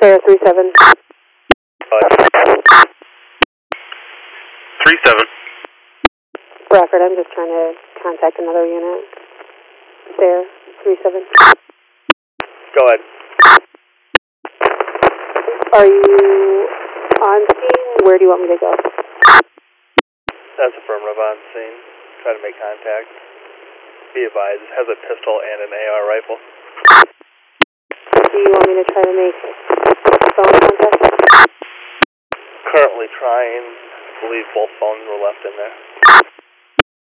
Sarah 37. 37. Bradford, I'm just trying to contact another unit. Sarah 37. Go ahead. Are you on scene? Where do you want me to go? That's affirmative on scene. Try to make contact. Be advised, it has a pistol and an AR rifle. Do you want me to try to make phone contact? Currently trying. I believe both phones were left in there.